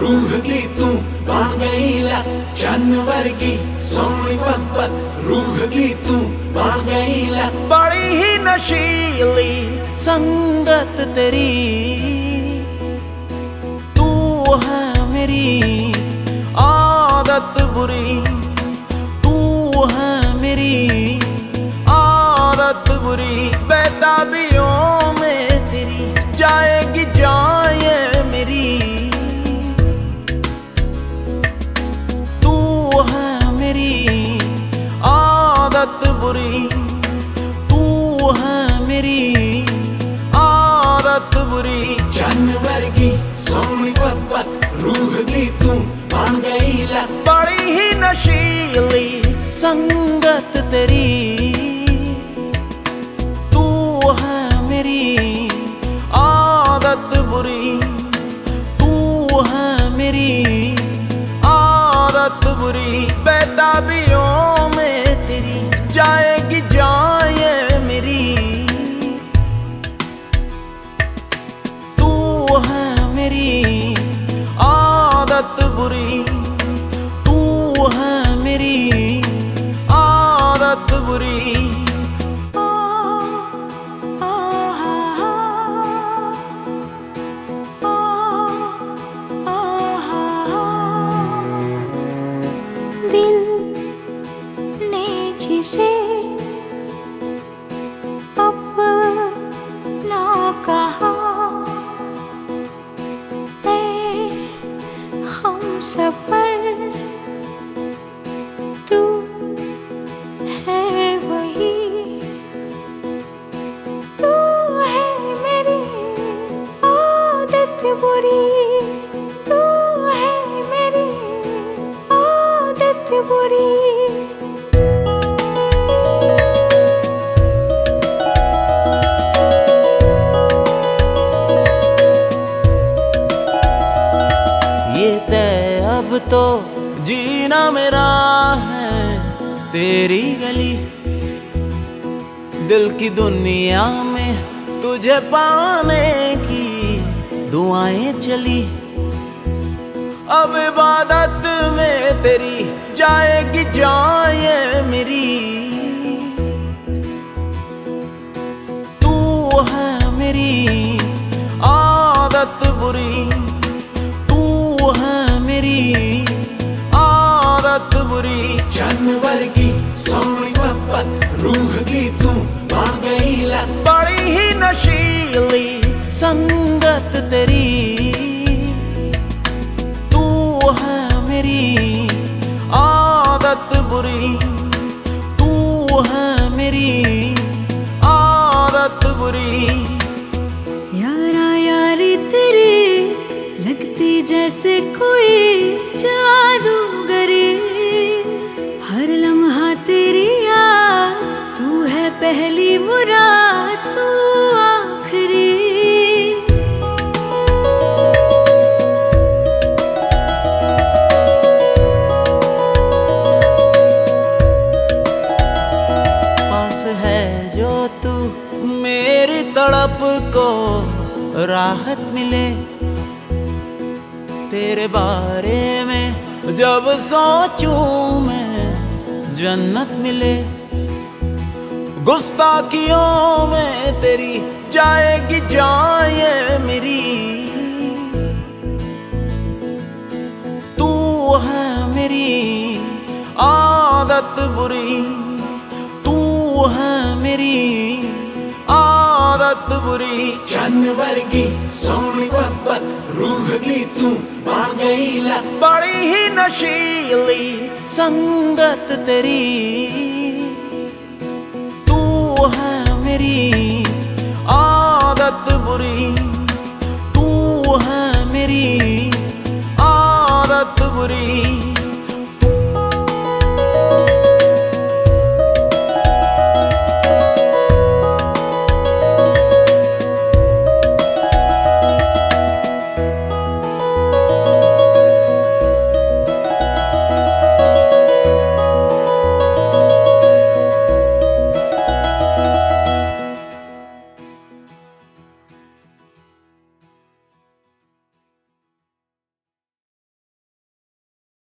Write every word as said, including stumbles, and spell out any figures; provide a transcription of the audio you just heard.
रूह की तू बन गई लत चन्न वर्गी सोनी फब्बत रूह की तू बन गई लत बड़ी ही नशीली संगत तेरी तू है मेरी आदत बुरी तू है मेरी आदत बुरी बेताबियों में तेरी जाएगी जाए मेरी तू है मेरी आदत बुरी तू है मेरी आदत बुरी चन्न वर्गी सोनी फब्बत रूह की तू बन गई लत बड़ी ही नशीली संगत तेरी तू है मेरी आदत बुरी तू है मेरी आदत बुरी बेताबियों में तेरी जाएगी जाए मेरी तू है मेरी आदत बुरी तू है मेरी आदत बुरी दिल ने जिसे अपना कहा ऐ हमसफर तू है वही तू है मेरी आदत बुरी तू है मेरी आदत बुरी ये तय अब तो जीना मेरा है तेरी गली दिल की दुनिया में तुझे पाने की दुआएं चली अब इबादत में तेरी जाएगी जाए मेरी तू है मेरी आदत बुरी तू है मेरी आदत बुरी चन्न वर्गी सोनी फब्बत रूह की तू बन गई लत बड़ी ही नशीली संगत तेरी तू है मेरी आदत बुरी तू है मेरी आदत बुरी यारा यारी तेरी लगती जैसे कोई जादूगरी हर लम्हा तेरी याद तू है पहली मुराद तू आखिरी पास है जो तू मेरी तड़प को राहत मिले तेरे बारे में जब सोचूं मैं जन्नत मिले गुस्ताखियों में तेरी जाएगी जाए मेरी तू है मेरी आदत बुरी तू है मेरी आदत बुरी चन्न वर्गी सोनी फब्बत रूह की तू बन गई लत बड़ी ही नशीली संगत तेरी तू है मेरी आदत बुरी तू है मेरी आदत बुरी।